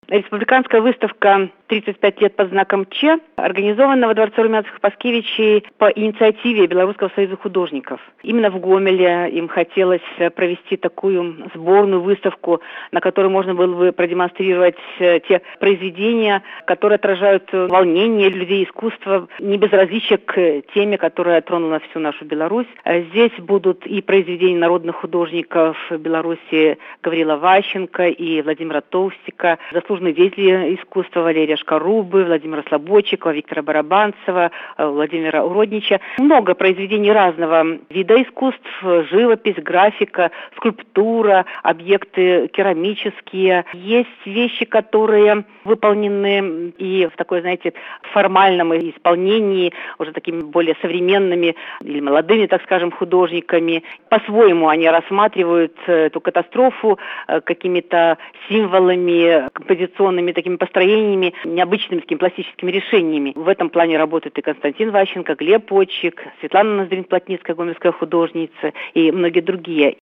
Республиканская выставка «35 лет под знаком Ч» организована во Дворце Румянцевых-Паскевичей по инициативе Белорусского союза художников. Именно в Гомеле им хотелось провести такую сборную выставку, на которой можно было бы продемонстрировать те произведения, которые отражают волнение людей искусства, небезразличие к теме, которая тронула всю нашу Беларусь. Здесь будут и произведения народных художников Беларуси Гаврила Ващенко и Владимира Толстика, заслуженные деятели искусства Валерия Шкарубы, Владимира Слободчикова, Виктора Барабанцева, Владимира Уроднича. Много произведений разного вида искусств: живопись, графика, скульптура, объекты керамические. Есть вещи, которые выполнены и в такой, знаете, формальном исполнении, уже такими более современными или молодыми, так скажем, художниками. По-своему они рассматривают эту катастрофу какими-то символами, композиционными такими построениями, необычными такими пластическими решениями. В этом плане работают и Константин Ващенко, Глеб Почек, Светлана Ноздрин-Плотницкая, гомельская художница, и многие другие.